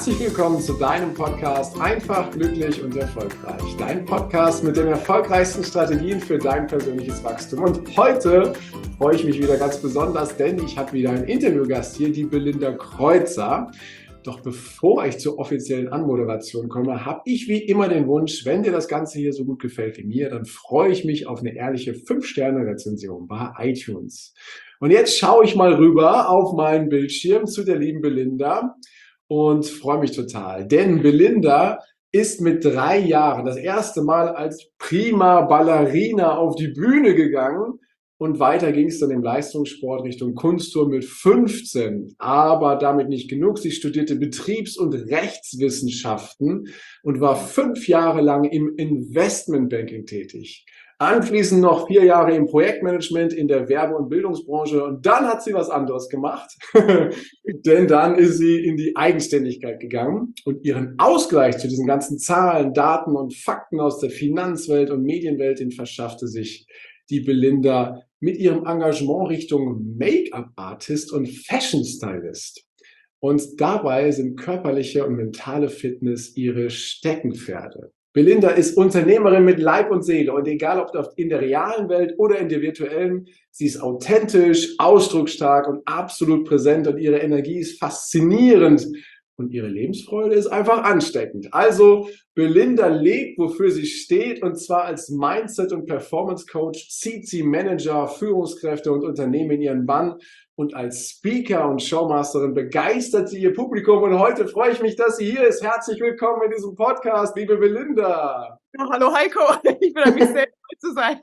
Herzlich willkommen zu deinem Podcast Einfach, glücklich und erfolgreich. Dein Podcast mit den erfolgreichsten Strategien für dein persönliches Wachstum. Und heute freue ich mich wieder ganz besonders, denn ich habe wieder einen Interviewgast hier, die Belinda Kreuzer. Doch bevor ich zur offiziellen Anmoderation komme, habe ich wie immer den Wunsch, wenn dir das Ganze hier so gut gefällt wie mir, dann freue ich mich auf eine ehrliche 5-Sterne-Rezension bei iTunes. Und jetzt schaue ich mal rüber auf meinen Bildschirm zu der lieben Belinda und freue mich total. Denn Belinda ist mit 3 Jahren das erste Mal als prima Ballerina auf die Bühne gegangen. Und weiter ging es dann im Leistungssport Richtung Kunstturnen mit 15. Aber damit nicht genug. Sie studierte Betriebs- und Rechtswissenschaften und war 5 Jahre lang im Investmentbanking tätig. Anschließend noch 4 Jahre im Projektmanagement in der Werbe- und Bildungsbranche. Und dann hat sie was anderes gemacht. Denn dann ist sie in die Eigenständigkeit gegangen und ihren Ausgleich zu diesen ganzen Zahlen, Daten und Fakten aus der Finanzwelt und Medienwelt, den verschaffte sich die Belinda mit ihrem Engagement Richtung Make-up-Artist und Fashion-Stylist. Und dabei sind körperliche und mentale Fitness ihre Steckenpferde. Belinda ist Unternehmerin mit Leib und Seele und egal ob in der realen Welt oder in der virtuellen, sie ist authentisch, ausdrucksstark und absolut präsent und ihre Energie ist faszinierend. Und ihre Lebensfreude ist einfach ansteckend. Also Belinda lebt, wofür sie steht, und zwar als Mindset- und Performance-Coach zieht sie Manager, Führungskräfte und Unternehmen in ihren Bann. Und als Speaker und Showmasterin begeistert sie ihr Publikum. Und heute freue ich mich, dass sie hier ist. Herzlich willkommen in diesem Podcast, liebe Belinda. Ja, hallo Heiko, ich freue mich sehr, hier zu sein.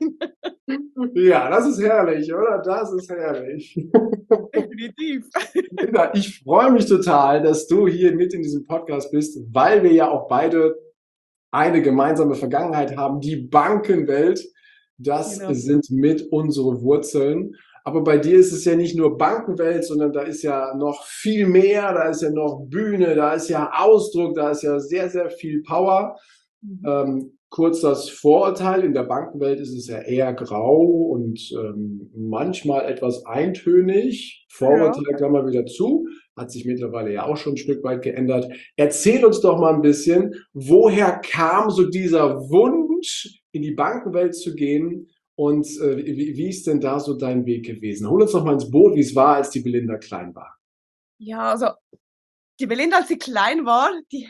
Ja, das ist herrlich, oder? Das ist herrlich. Definitiv. Belinda, ich freue mich total, dass du hier mit in diesem Podcast bist, weil wir ja auch beide eine gemeinsame Vergangenheit haben, die Bankenwelt. Das Genau. sind mit unsere Wurzeln. Aber bei dir ist es ja nicht nur Bankenwelt, sondern da ist ja noch viel mehr. Da ist ja noch Bühne, da ist ja Ausdruck, da ist ja sehr, sehr viel Power. Kurz das Vorurteil, in der Bankenwelt ist es ja eher grau und manchmal etwas eintönig. Vorurteil Klammer wieder zu, hat sich mittlerweile ja auch schon ein Stück weit geändert. Erzähl uns doch mal ein bisschen, woher kam so dieser Wunsch, in die Bankenwelt zu gehen und wie ist denn da so dein Weg gewesen? Hol uns doch mal ins Boot, wie es war, als die Belinda klein war. Ja, also die Belinda, als sie klein war, die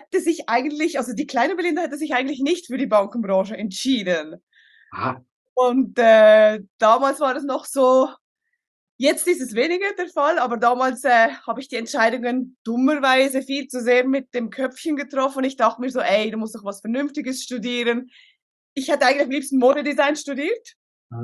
kleine Belinda hätte sich eigentlich nicht für die Bankenbranche entschieden. Aha. Und damals war das noch so, jetzt ist es weniger der Fall, aber damals habe ich die Entscheidungen dummerweise viel zu sehr mit dem Köpfchen getroffen. Ich dachte mir so, ey, du musst doch was Vernünftiges studieren. Ich hätte eigentlich am liebsten Modedesign studiert.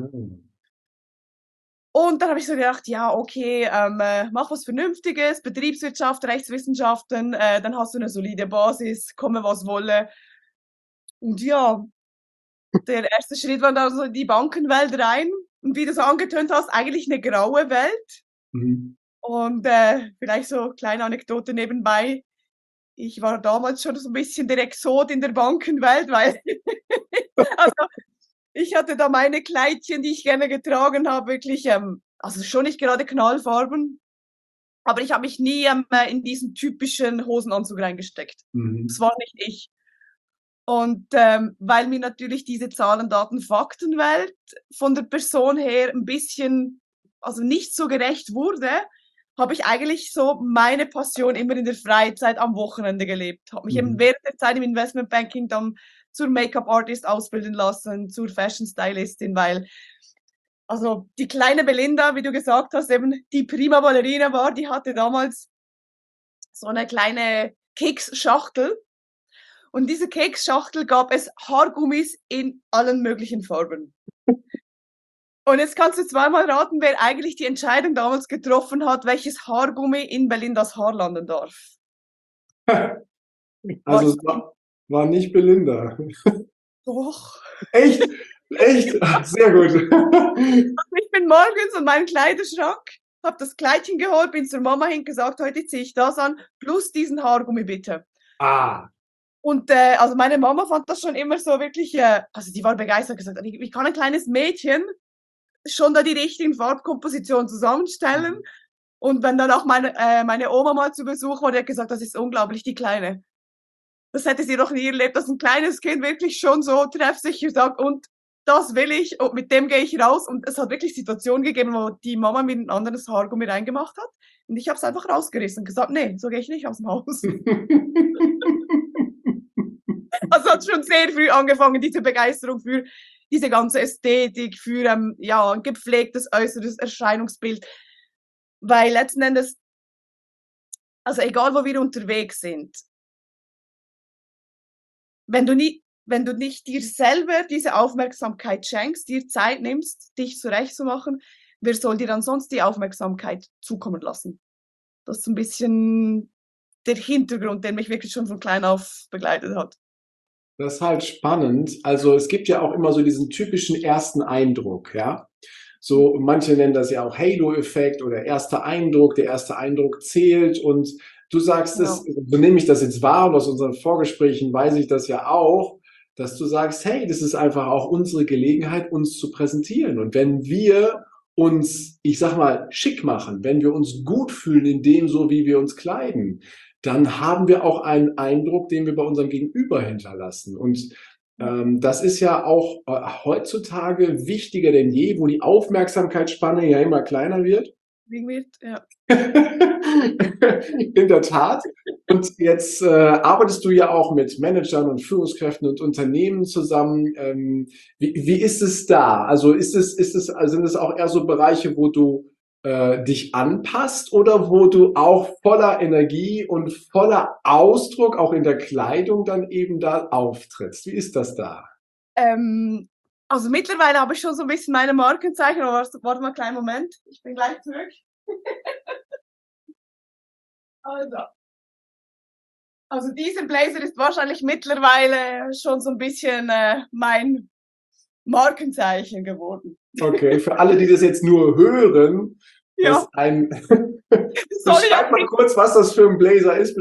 Und dann habe ich so gedacht, ja, okay, mach was Vernünftiges, Betriebswirtschaft, Rechtswissenschaften, dann hast du eine solide Basis, komme was wolle. Und ja, der erste Schritt war dann so in die Bankenwelt rein. Und wie du so angetönt hast, eigentlich eine graue Welt. Mhm. Und vielleicht so kleine Anekdote nebenbei. Ich war damals schon so ein bisschen der Exot in der Bankenwelt, weil also ich hatte da meine Kleidchen, die ich gerne getragen habe, wirklich, also schon nicht gerade Knallfarben, aber ich habe mich nie in diesen typischen Hosenanzug reingesteckt. Das war nicht ich. Und weil mir natürlich diese Zahlen, Daten, Faktenwelt von der Person her ein bisschen, also nicht so gerecht wurde, habe ich eigentlich so meine Passion immer in der Freizeit am Wochenende gelebt. Habe mich eben während der Zeit im Investmentbanking dann zur Make-up-Artist ausbilden lassen, zur Fashion-Stylistin, weil also die kleine Belinda, wie du gesagt hast, eben die prima Ballerina war, die hatte damals so eine kleine Keksschachtel. Und diese Keksschachtel gab es Haargummis in allen möglichen Farben. Und jetzt kannst du zweimal raten, wer eigentlich die Entscheidung damals getroffen hat, welches Haargummi in Belindas Haar landen darf. Also es war nicht Belinda. Doch. Echt? Echt? Sehr gut. Ich bin morgens in meinen Kleiderschrank, habe das Kleidchen geholt, bin zur Mama hingesagt, heute ziehe ich das an, plus diesen Haargummi bitte. Und also meine Mama fand das schon immer so wirklich, also die war begeistert, gesagt, wie kann ein kleines Mädchen schon da die richtigen Farbkompositionen zusammenstellen? Und wenn dann auch meine Oma mal zu Besuch war, die hat gesagt, das ist unglaublich, die Kleine. Das hätte sie noch nie erlebt, dass ein kleines Kind wirklich schon so treffsicher sagt, und das will ich, und mit dem gehe ich raus. Und es hat wirklich Situationen gegeben, wo die Mama mir ein anderes Haargummi reingemacht hat. Und ich habe es einfach rausgerissen und gesagt, nee, so gehe ich nicht aus dem Haus. Also hat schon sehr früh angefangen, diese Begeisterung für diese ganze Ästhetik, für ja, ein gepflegtes äußeres Erscheinungsbild. Weil letzten Endes, also egal wo wir unterwegs sind, wenn du nicht dir selber diese Aufmerksamkeit schenkst, dir Zeit nimmst, dich zurechtzumachen, wer soll dir dann sonst die Aufmerksamkeit zukommen lassen? Das ist so ein bisschen der Hintergrund, der mich wirklich schon von klein auf begleitet hat. Das ist halt spannend. Also es gibt ja auch immer so diesen typischen ersten Eindruck, ja. So, manche nennen das ja auch Halo-Effekt oder erster Eindruck. Der erste Eindruck zählt, und du sagst es, so nehme ich das jetzt wahr, und aus unseren Vorgesprächen weiß ich das ja auch, dass du sagst, hey, das ist einfach auch unsere Gelegenheit, uns zu präsentieren. Und wenn wir uns, ich sag mal, schick machen, wenn wir uns gut fühlen in dem, so wie wir uns kleiden, dann haben wir auch einen Eindruck, den wir bei unserem Gegenüber hinterlassen. Und das ist ja auch heutzutage wichtiger denn je, wo die Aufmerksamkeitsspanne ja immer kleiner wird. Ja. In der Tat. Und jetzt arbeitest du ja auch mit Managern und Führungskräften und Unternehmen zusammen. Wie ist es da? Also sind es auch eher so Bereiche, wo du dich anpasst, oder wo du auch voller Energie und voller Ausdruck auch in der Kleidung dann eben da auftrittst? Wie ist das da? Also mittlerweile habe ich schon so ein bisschen meine Markenzeichen, aber warte mal einen kleinen Moment, ich bin gleich zurück. Also dieser Blazer ist wahrscheinlich mittlerweile schon so ein bisschen mein Markenzeichen geworden. Okay, für alle, die das jetzt nur hören, ja. Beschreib mal kurz, was das für ein Blazer ist.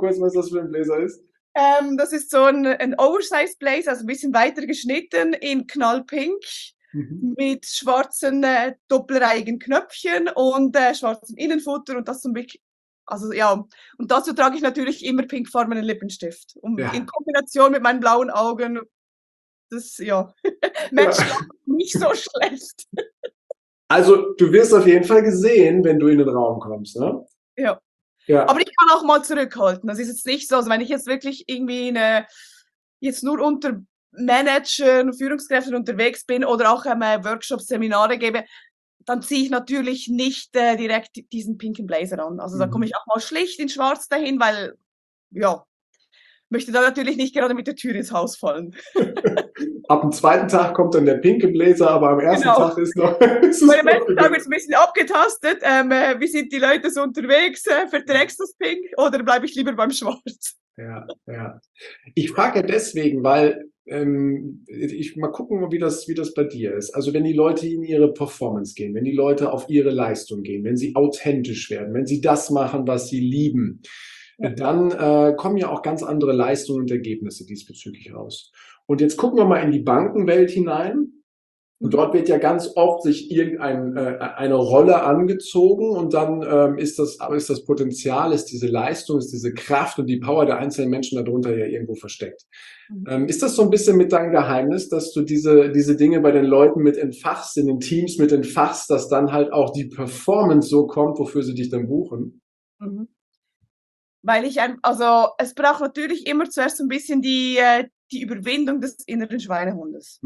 Das ist so ein Oversize-Blazer, also ein bisschen weiter geschnitten in knallpink, mit schwarzen doppelreihigen Knöpfchen und schwarzem Innenfutter, und das so ein bisschen, also ja, und dazu trage ich natürlich immer pinkfarbenen Lippenstift. In Kombination mit meinen blauen Augen, das, ja, matcht nicht so schlecht. Also, du wirst auf jeden Fall gesehen, wenn du in den Raum kommst, ne? Ja. Aber ich kann auch mal zurückhalten. Das ist jetzt nicht so, also wenn ich jetzt wirklich irgendwie jetzt nur unter Managern, Führungskräften unterwegs bin oder auch Workshops, Seminare gebe, dann ziehe ich natürlich nicht direkt diesen pinken Blazer an. Also da komme ich auch mal schlicht in schwarz dahin, weil, ja, möchte da natürlich nicht gerade mit der Tür ins Haus fallen. Ab dem zweiten Tag kommt dann der pinke Blazer, aber am ersten Tag ist noch... Bei dem ersten Tag wird es ein bisschen abgetastet. Wie sind die Leute so unterwegs? Verträgst du das Pink oder bleibe ich lieber beim Schwarz? Ja. Ich frage ja deswegen, weil ich mal gucken, wie das bei dir ist. Also wenn die Leute in ihre Performance gehen, wenn die Leute auf ihre Leistung gehen, wenn sie authentisch werden, wenn sie das machen, was sie lieben, dann kommen ja auch ganz andere Leistungen und Ergebnisse diesbezüglich raus. Und jetzt gucken wir mal in die Bankenwelt hinein. Und dort wird ja ganz oft sich eine Rolle angezogen, und dann ist das Potenzial, ist diese Leistung, ist diese Kraft und die Power der einzelnen Menschen darunter ja irgendwo versteckt. Ist das so ein bisschen mit deinem Geheimnis, dass du diese Dinge bei den Leuten mit entfachst, in den Teams mit entfachst, dass dann halt auch die Performance so kommt, wofür sie dich dann buchen? Weil es braucht natürlich immer zuerst ein bisschen die Überwindung des inneren Schweinehundes.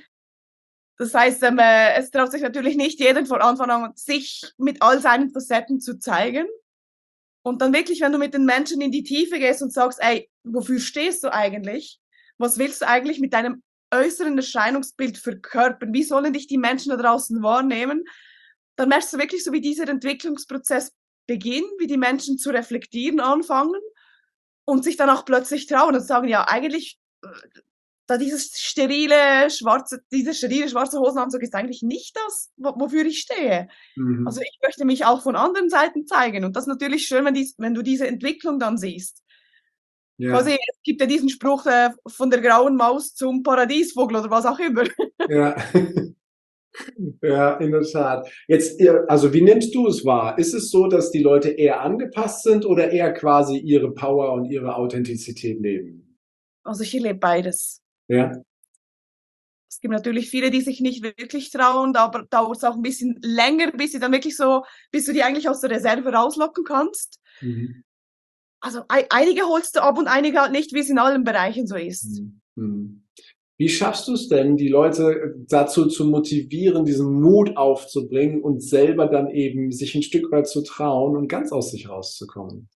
Das heißt, es traut sich natürlich nicht jeder von Anfang an, sich mit all seinen Facetten zu zeigen. Und dann wirklich, wenn du mit den Menschen in die Tiefe gehst und sagst, ey, wofür stehst du eigentlich? Was willst du eigentlich mit deinem äußeren Erscheinungsbild verkörpern? Wie sollen dich die Menschen da draußen wahrnehmen? Dann merkst du wirklich so, wie dieser Entwicklungsprozess beginnt, wie die Menschen zu reflektieren anfangen und sich dann auch plötzlich trauen und sagen, ja, eigentlich, dieser sterile schwarze Hosenanzug ist eigentlich nicht das, wofür ich stehe. Also ich möchte mich auch von anderen Seiten zeigen, und das ist natürlich schön, wenn du diese Entwicklung dann siehst. Quasi, es gibt ja diesen Spruch von der grauen Maus zum Paradiesvogel oder was auch immer. Ja, in der Tat. Jetzt, also wie nimmst du es wahr? Ist es so, dass die Leute eher angepasst sind oder eher quasi ihre Power und ihre Authentizität leben? Also ich erlebe beides. Ja. Es gibt natürlich viele, die sich nicht wirklich trauen, aber dauert es auch ein bisschen länger, bis sie dann wirklich so, bis du die eigentlich aus der Reserve rauslocken kannst. Mhm. Also einige holst du ab und einige halt nicht, wie es in allen Bereichen so ist. Mhm. Mhm. Wie schaffst du es denn, die Leute dazu zu motivieren, diesen Mut aufzubringen und selber dann eben sich ein Stück weit zu trauen und ganz aus sich rauszukommen?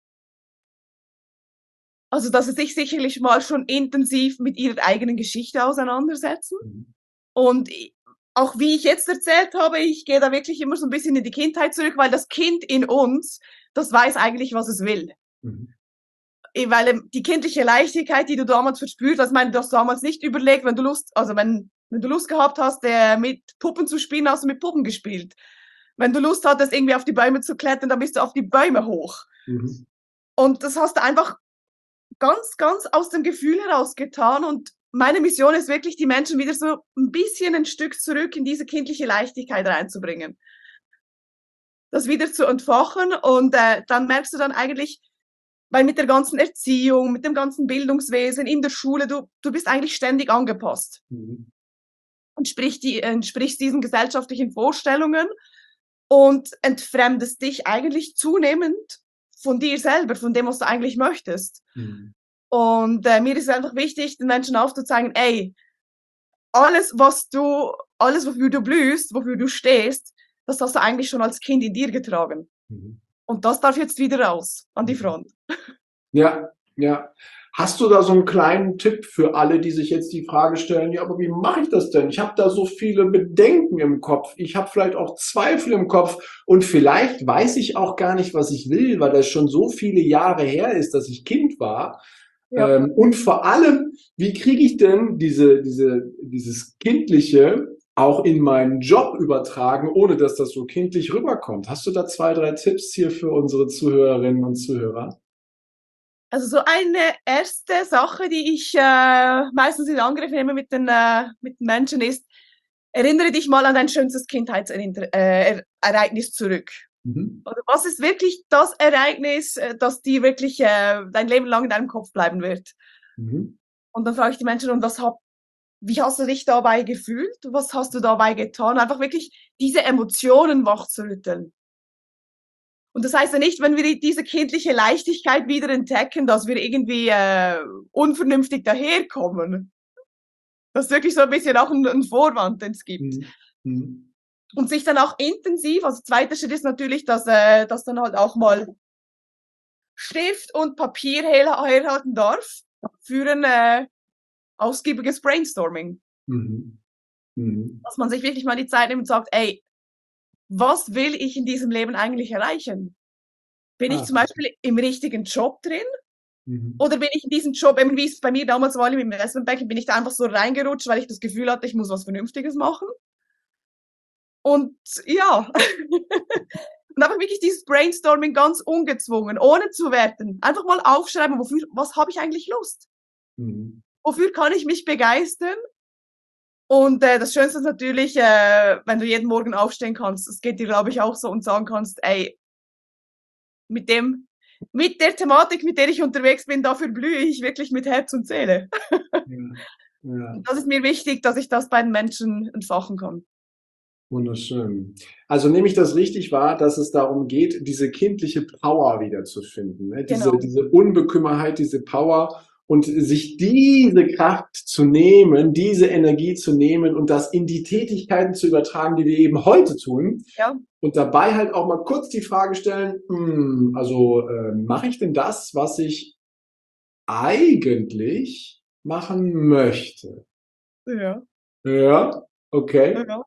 Also, dass sie sich sicherlich mal schon intensiv mit ihrer eigenen Geschichte auseinandersetzen. Mhm. Und auch wie ich jetzt erzählt habe, ich gehe da wirklich immer so ein bisschen in die Kindheit zurück, weil das Kind in uns, das weiß eigentlich, was es will. Mhm. Weil die kindliche Leichtigkeit, die du damals verspürt hast, ich meine, du hast damals nicht überlegt, wenn du Lust, also wenn du Lust gehabt hast, mit Puppen zu spielen, hast du mit Puppen gespielt. Wenn du Lust hattest, irgendwie auf die Bäume zu klettern, dann bist du auf die Bäume hoch. Mhm. Und das hast du einfach ganz, ganz aus dem Gefühl heraus getan. Und meine Mission ist wirklich, die Menschen wieder so ein bisschen ein Stück zurück in diese kindliche Leichtigkeit reinzubringen. Das wieder zu entfachen und dann merkst du dann eigentlich, weil mit der ganzen Erziehung, mit dem ganzen Bildungswesen in der Schule, du bist eigentlich ständig angepasst Mhm. und entsprichst diesen gesellschaftlichen Vorstellungen und entfremdest dich eigentlich zunehmend von dir selber, von dem, was du eigentlich möchtest. Mhm. Und mir ist es einfach wichtig, den Menschen aufzuzeigen, ey, alles, wofür du blühst, wofür du stehst, das hast du eigentlich schon als Kind in dir getragen. Mhm. Und das darf jetzt wieder raus an die Mhm. Front. Ja, ja. Hast du da so einen kleinen Tipp für alle, die sich jetzt die Frage stellen, ja, aber wie mache ich das denn? Ich habe da so viele Bedenken im Kopf. Ich habe vielleicht auch Zweifel im Kopf und vielleicht weiß ich auch gar nicht, was ich will, weil das schon so viele Jahre her ist, dass ich Kind war. Ja. Und vor allem, wie kriege ich denn dieses Kindliche auch in meinen Job übertragen, ohne dass das so kindlich rüberkommt? Hast du da 2, 3 Tipps hier für unsere Zuhörerinnen und Zuhörer? Also so eine erste Sache, die ich meistens in Angriff nehme mit den Menschen ist, erinnere dich mal an dein schönstes Kindheitsereignis zurück. Mhm. Oder was ist wirklich das Ereignis, das dir wirklich dein Leben lang in deinem Kopf bleiben wird? Mhm. Und dann frage ich die Menschen, wie hast du dich dabei gefühlt? Was hast du dabei getan? Einfach wirklich diese Emotionen wachzurütteln. Und das heißt ja nicht, wenn wir diese kindliche Leichtigkeit wieder entdecken, dass wir irgendwie unvernünftig daherkommen. Das ist wirklich so ein bisschen auch ein Vorwand, den es gibt. Mhm. Mhm. Und sich dann auch intensiv, also zweiter Schritt ist natürlich, dass dann halt auch mal Stift und Papier herhalten darf für ein ausgiebiges Brainstorming. Mhm. Mhm. Dass man sich wirklich mal die Zeit nimmt und sagt, ey, was will ich in diesem Leben eigentlich erreichen? Bin ich Ah. zum Beispiel im richtigen Job drin? Mhm. Oder bin ich in diesem Job, eben wie es bei mir damals war im Investmentbanking, bin ich da einfach so reingerutscht, weil ich das Gefühl hatte, ich muss was Vernünftiges machen? Und ja, und einfach wirklich dieses Brainstorming ganz ungezwungen, ohne zu werten. Einfach mal aufschreiben, was habe ich eigentlich Lust? Mhm. Wofür kann ich mich begeistern? Und das Schönste ist natürlich, wenn du jeden Morgen aufstehen kannst. Das geht dir, glaube ich, auch so und sagen kannst, ey, mit der Thematik, mit der ich unterwegs bin, dafür blühe ich wirklich mit Herz und Seele. Ja. Ja. Und das ist mir wichtig, dass ich das bei den Menschen entfachen kann. Wunderschön. Also nehme ich das richtig wahr, dass es darum geht, diese kindliche Power wiederzufinden, ne? Genau. Diese Unbekümmerheit, diese Power und sich diese Kraft zu nehmen, diese Energie zu nehmen und das in die Tätigkeiten zu übertragen, die wir eben heute tun. Ja. Und dabei halt auch mal kurz die Frage stellen, mache ich denn das, was ich eigentlich machen möchte? Ja. Ja, okay. Ja.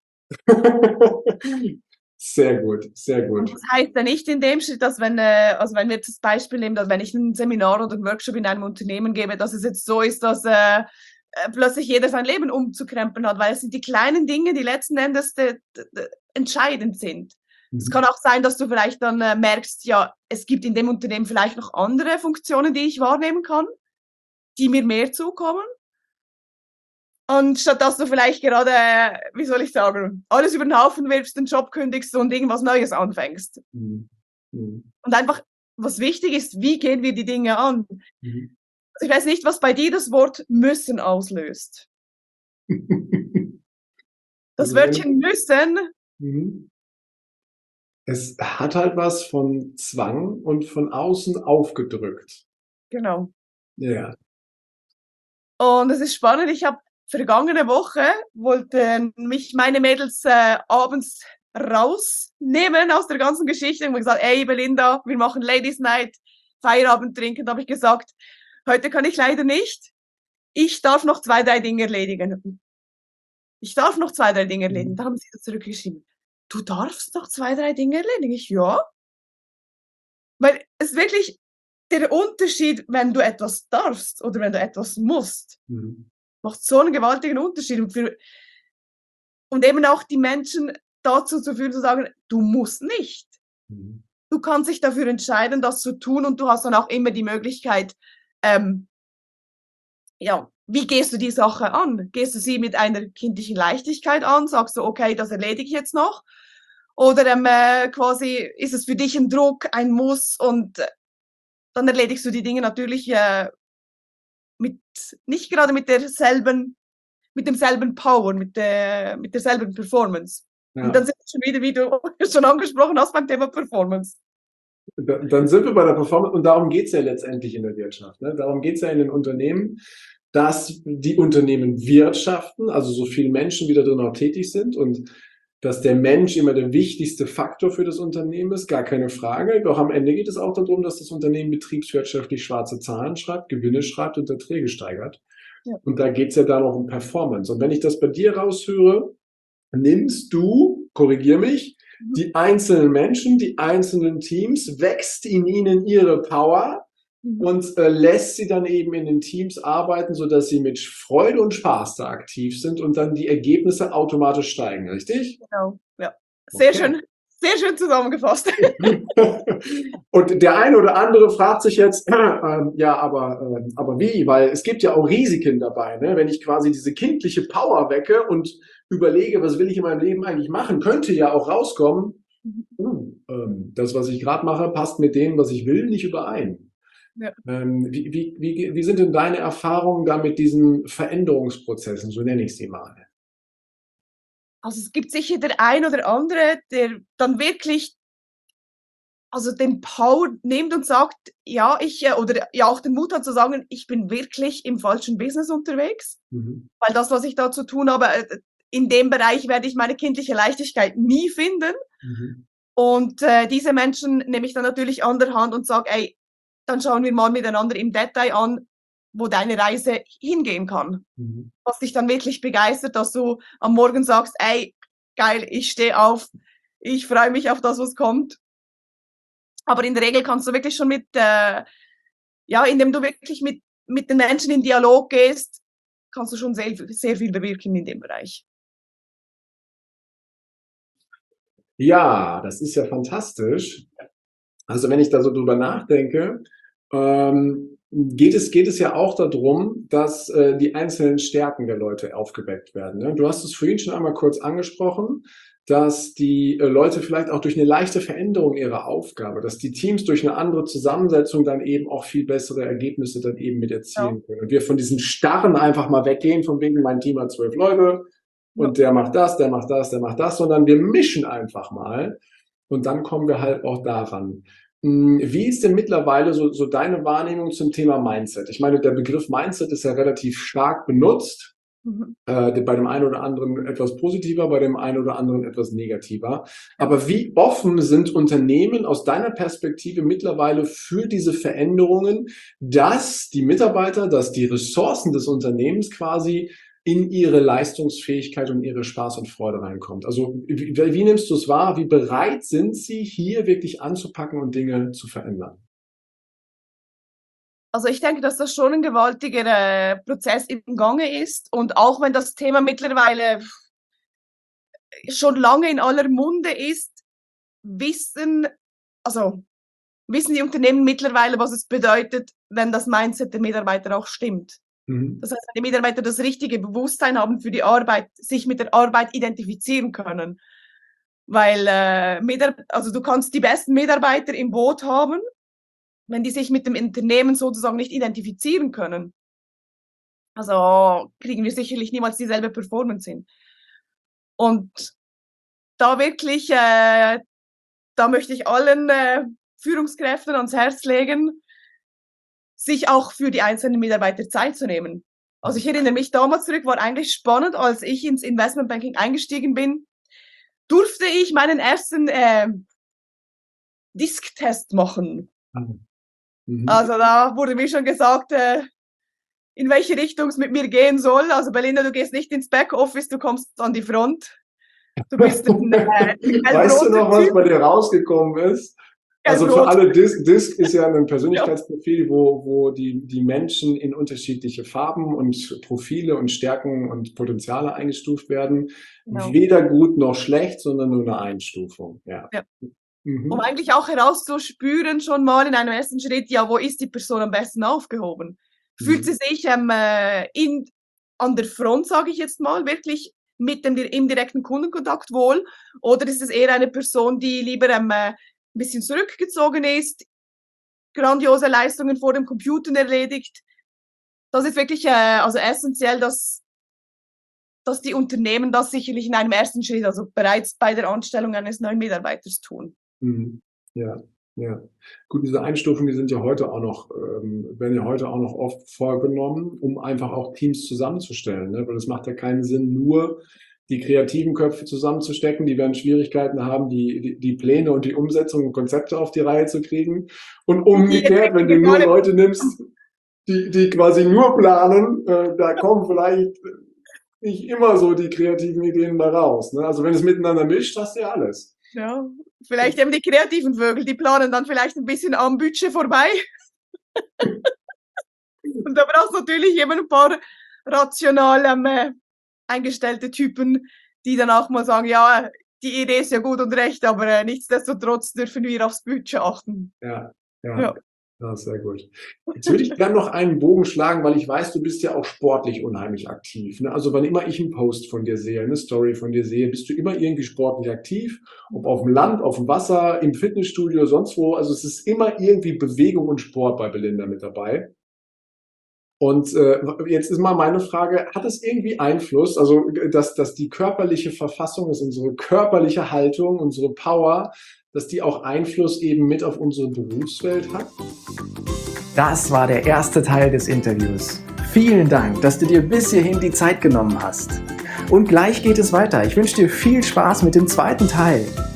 Sehr gut, sehr Und gut. das heißt ja nicht in dem Schritt, dass also wenn wir das Beispiel nehmen, dass wenn ich ein Seminar oder einen Workshop in einem Unternehmen gebe, dass es jetzt so ist, dass plötzlich jeder sein Leben umzukrempeln hat, weil es sind die kleinen Dinge, die letzten Endes entscheidend sind. Es kann auch sein, dass du vielleicht dann merkst, ja, es gibt in dem Unternehmen vielleicht noch andere Funktionen, die ich wahrnehmen kann, die mir mehr zukommen. anstatt dass du vielleicht gerade, wie soll ich sagen, alles über den Haufen wirfst, den Job kündigst und irgendwas Neues anfängst. Mhm. Mhm. Und einfach, was wichtig ist, wie gehen wir die Dinge an? Mhm. Also ich weiß nicht, was bei dir das Wort müssen auslöst. Das Also wenn, Wörtchen müssen, mhm. Es hat halt was von Zwang und von außen aufgedrückt. genau. Ja. Und es ist spannend, ich habe vergangene Woche, wollten mich meine Mädels abends rausnehmen aus der ganzen Geschichte und gesagt, ey Belinda, wir machen Ladies Night, Feierabend trinken. Da habe ich gesagt, heute kann ich leider nicht. Ich darf noch 2, 3 Dinge erledigen. Ich darf noch 2, 3 Dinge erledigen. Mhm. Da haben sie zurückgeschrieben, du darfst noch 2, 3 Dinge erledigen. Ich, ja. Weil es wirklich der Unterschied, wenn du etwas darfst oder wenn du etwas musst, Mhm. macht so einen gewaltigen Unterschied. Und eben auch die Menschen dazu zu führen, zu sagen, du musst nicht. Mhm. Du kannst dich dafür entscheiden, das zu tun und du hast dann auch immer die Möglichkeit, ähm, ja, wie gehst du die Sache an? Gehst du sie mit einer kindlichen Leichtigkeit an? Sagst du, okay, das erledige ich jetzt noch? Oder quasi ist es für dich ein Druck, ein Muss und dann erledigst du die Dinge natürlich mit, nicht gerade mit demselben Power, mit derselben Performance. Und dann Ja. sind wir schon wieder, wie du schon angesprochen hast, beim Thema Performance. Dann sind wir bei der Performance und darum geht es ja letztendlich in der Wirtschaft. Ne? Darum geht es ja in den Unternehmen, dass die Unternehmen wirtschaften, also so viele Menschen wieder drin auch tätig sind und dass der Mensch immer der wichtigste Faktor für das Unternehmen ist, gar keine Frage. Doch am Ende geht es auch darum, dass das Unternehmen betriebswirtschaftlich schwarze Zahlen schreibt, Gewinne schreibt und Erträge steigert. Ja. Und da geht es ja dann auch um Performance. Und wenn ich das bei dir raushöre, nimmst du, korrigier mich, Mhm. die einzelnen Menschen, die einzelnen Teams, wächst in ihnen ihre Power Mhm. und lässt sie dann eben in den Teams arbeiten, sodass sie mit Freude und Spaß da aktiv sind und dann die Ergebnisse automatisch steigen, richtig? Genau. Ja. Okay. Sehr schön zusammengefasst. Und der eine oder andere fragt sich jetzt, ja, aber wie? Weil es gibt ja auch Risiken dabei, ne? Wenn ich quasi diese kindliche Power wecke und überlege, was will ich in meinem Leben eigentlich machen, könnte ja auch rauskommen, das, was ich gerade mache, passt mit dem, was ich will, nicht überein. Ja. Wie sind denn deine Erfahrungen da mit diesen Veränderungsprozessen, so nenne ich sie mal? Also es gibt sicher der ein oder andere, der dann wirklich also den Power nimmt und sagt, ja, oder ja auch den Mut hat zu sagen, ich bin wirklich im falschen Business unterwegs, Mhm. weil das, was ich da zu tun habe, in dem Bereich werde ich meine kindliche Leichtigkeit nie finden. Mhm. Und diese Menschen nehme ich dann natürlich an der Hand und sage, ey, dann schauen wir mal miteinander im Detail an, wo deine Reise hingehen kann. Mhm. Was dich dann wirklich begeistert, dass du am Morgen sagst, ey, geil, ich stehe auf, ich freue mich auf das, was kommt. Aber in der Regel kannst du wirklich schon ja, indem du wirklich mit den Menschen in Dialog gehst, kannst du schon sehr viel bewirken in dem Bereich. Ja, das ist ja fantastisch. Also wenn ich da so drüber nachdenke, geht es ja auch darum, dass die einzelnen Stärken der Leute aufgeweckt werden. Ne? Du hast es vorhin schon einmal kurz angesprochen, dass die Leute vielleicht auch durch eine leichte Veränderung ihrer Aufgabe, dass die Teams durch eine andere Zusammensetzung dann eben auch viel bessere Ergebnisse dann eben mit Ja. erzielen können. Und wir von diesen Starren einfach mal weggehen, von wegen, mein Team hat 12 Leute Ja. und der macht das, der macht das, der macht das, sondern wir mischen einfach mal und dann kommen wir halt auch daran. Wie ist denn mittlerweile so deine Wahrnehmung zum Thema Mindset? Ich meine, der Begriff Mindset ist ja relativ stark benutzt. Mhm. Bei dem einen oder anderen etwas positiver, bei dem einen oder anderen etwas negativer. Ja. Aber wie offen sind Unternehmen aus deiner Perspektive mittlerweile für diese Veränderungen, dass die Mitarbeiter, dass die Ressourcen des Unternehmens quasi in ihre Leistungsfähigkeit und ihre Spaß und Freude reinkommt? Also wie nimmst du es wahr? Wie bereit sind sie, hier wirklich anzupacken und Dinge zu verändern? Also ich denke, dass das schon ein gewaltiger Prozess im Gange ist. Und auch wenn das Thema mittlerweile schon lange in aller Munde ist, wissen, also wissen die Unternehmen mittlerweile, was es bedeutet, wenn das Mindset der Mitarbeiter auch stimmt. Das heißt, wenn die Mitarbeiter das richtige Bewusstsein haben für die Arbeit, sich mit der Arbeit identifizieren können. Weil also du kannst die besten Mitarbeiter im Boot haben, wenn die sich mit dem Unternehmen sozusagen nicht identifizieren können. Also kriegen wir sicherlich niemals dieselbe Performance hin. Und da wirklich, da möchte ich allen Führungskräften ans Herz legen, sich auch für die einzelnen Mitarbeiter Zeit zu nehmen. Also ich erinnere mich damals zurück, war eigentlich spannend, als ich ins Investmentbanking eingestiegen bin, durfte ich meinen ersten Disk-Test machen. Also da wurde mir schon gesagt, in welche Richtung es mit mir gehen soll. Also Belinda, du gehst nicht ins Backoffice, du kommst an die Front. Du bist ein weißt du noch, was bei dir rausgekommen ist? Also für alle, DISC ist ja ein Persönlichkeitsprofil, wo die Menschen in unterschiedliche Farben und Profile und Stärken und Potenziale eingestuft werden. Genau. Weder gut noch schlecht, sondern nur eine Einstufung. Ja. Um eigentlich auch herauszuspüren schon mal in einem ersten Schritt, ja, wo ist die Person am besten aufgehoben? Fühlt sie sich an der Front, sage ich jetzt mal, wirklich mit dem im direkten Kundenkontakt wohl? Oder ist es eher eine Person, die lieber ein bisschen zurückgezogen ist, grandiose Leistungen vor dem Computer erledigt? Das ist wirklich also essentiell, dass die Unternehmen das sicherlich in einem ersten Schritt, also bereits bei der Anstellung eines neuen Mitarbeiters tun. Ja. Gut, diese Einstufungen, die sind ja heute auch noch, werden ja heute auch noch oft vorgenommen, um einfach auch Teams zusammenzustellen, ne? Weil es macht ja keinen Sinn, nur die kreativen Köpfe zusammenzustecken, die werden Schwierigkeiten haben, die Pläne und die Umsetzung und Konzepte auf die Reihe zu kriegen. Und umgekehrt, wenn du nur Leute nimmst, die quasi nur planen, da kommen vielleicht nicht immer so die kreativen Ideen bei raus, ne? Also wenn es miteinander mischt, hast du ja alles. Ja, vielleicht eben die kreativen Vögel, die planen dann vielleicht ein bisschen am Budget vorbei. Und da brauchst du natürlich eben ein paar rational eingestellte Typen, die dann auch mal sagen, ja, die Idee ist ja gut und recht, aber nichtsdestotrotz dürfen wir aufs Budget achten. Ja, sehr gut. Jetzt würde ich gerne noch einen Bogen schlagen, weil ich weiß, du bist ja auch sportlich unheimlich aktiv, ne? Also wann immer ich einen Post von dir sehe, eine Story von dir sehe, bist du immer irgendwie sportlich aktiv, ob auf dem Land, auf dem Wasser, im Fitnessstudio, sonst wo. Also es ist immer irgendwie Bewegung und Sport bei Belinda mit dabei. Und jetzt ist mal meine Frage, hat es irgendwie Einfluss, also dass die körperliche Verfassung ist, unsere körperliche Haltung, unsere Power, dass die auch Einfluss eben mit auf unsere Berufswelt hat? Das war der erste Teil des Interviews. Vielen Dank, dass du dir bis hierhin die Zeit genommen hast. Und gleich geht es weiter. Ich wünsche dir viel Spaß mit dem zweiten Teil.